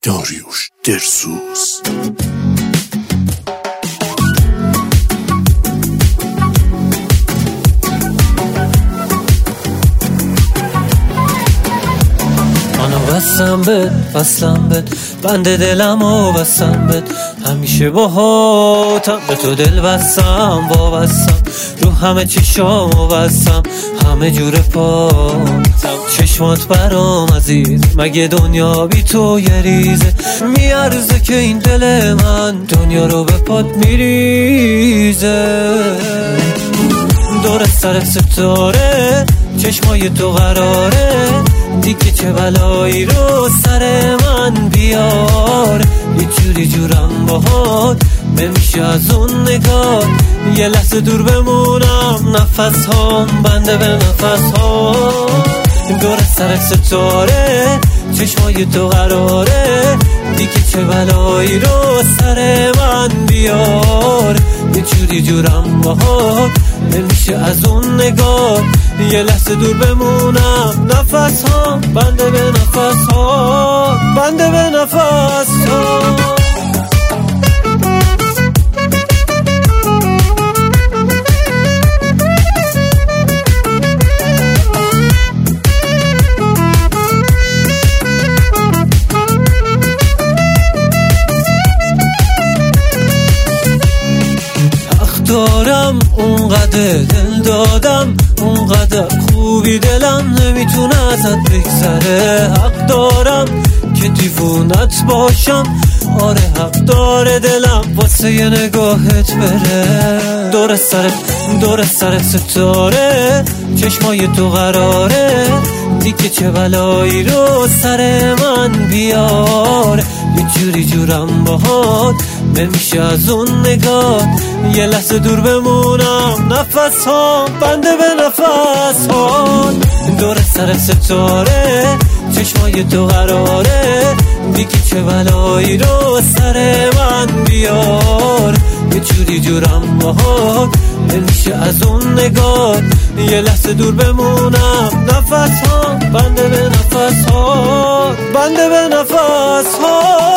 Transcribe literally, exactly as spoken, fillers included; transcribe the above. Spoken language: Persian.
داریوش درسوز. منو بستم بد بستم بد بند دلم و بستم بد همیشه باهاتم به تو دل بستم وابستم رو همه چشامو بستم همه جور پاتم چشمات برام عزیز مگه دنیا بی تو یه ریزه میارزه که این دل من دنیا رو به پات میریزه دور سر ستاره چشمای تو قراره دیگه چه بلایی رو سر من بیار یه جوری جورم باهات نمیشه از اون نگاه یه لحظه دور بمونم نفس هام بنده به نفس هام دور سر ستاره چشمای تو قراره دیگه چه بلایی رو سر من بیار یه جوری جورم باهات نمیشه از اون نگاه یه لحظه دور بمونم نفس ها بنده به نفس ها بنده به نفس ها دارم اونقدر دل دادم اونقدر خوبی دلم نمیتونه ازت بگذره حق دارم که دیوونت باشم آره حق داره دلم واسه یه نگاهت بره دور سرت دور سرت ستاره چشمای تو قراره دیگه چه بلایی رو سر من بیار یه جوری جورم باهات نمیشه از اون نگاه یه لحظه دور بمونم نفس ها بنده به نفس ها دور سر ستاره چشمای تو قراره دیگه چه بلایی رو سر من بیار یه جوری جورم باهات نمیشه از اون نگاه یه لحظه دور بمونم نفس ها بنده به نفس ها بنده به نفس ها